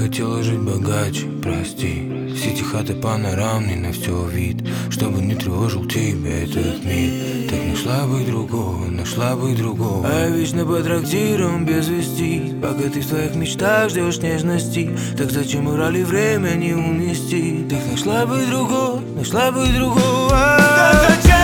хотела жить богаче, прости. В сети хаты панорамный на все вид, чтобы не тревожил тебя этот мир. Так нашла бы другого. А я вечно по трактирам без вести, пока ты в своих мечтах ждешь нежности. Так зачем играли время не унести? Так нашла бы другого. Так зачем?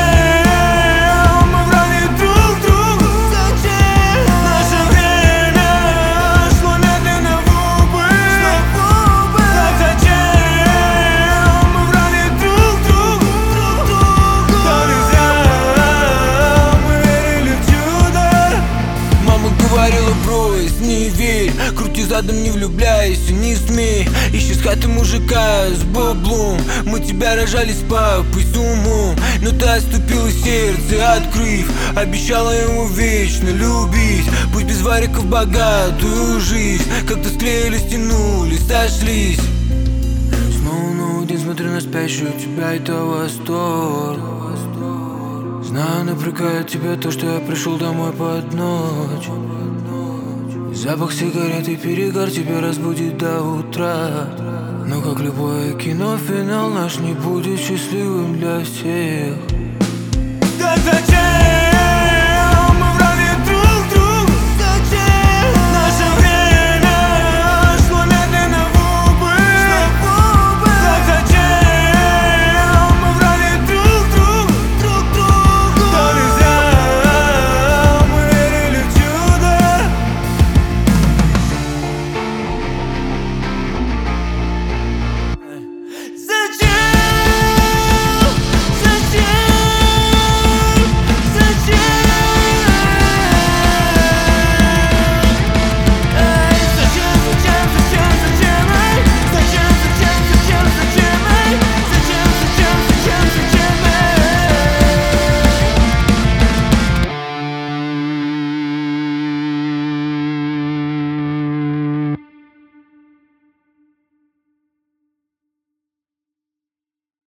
Говорила, брось, не верь, крути задом, не влюбляйся, не смей. Ищи с хаты мужика с баблом. Мы тебя рожали с папой, с умом, но ты отступила сердце, открыв. Обещала ему вечно любить, пусть без вариков богатую жизнь. Как-то склеились, тянулись, сошлись. Снова новый день, смотрю на спящую тебя, это восторг. Знаю, напрягает тебя то, что я пришел домой под ночь. Запах сигарет и перегар тебя разбудит до утра. Но как любое кино, финал наш не будет счастливым для всех. Так зачем?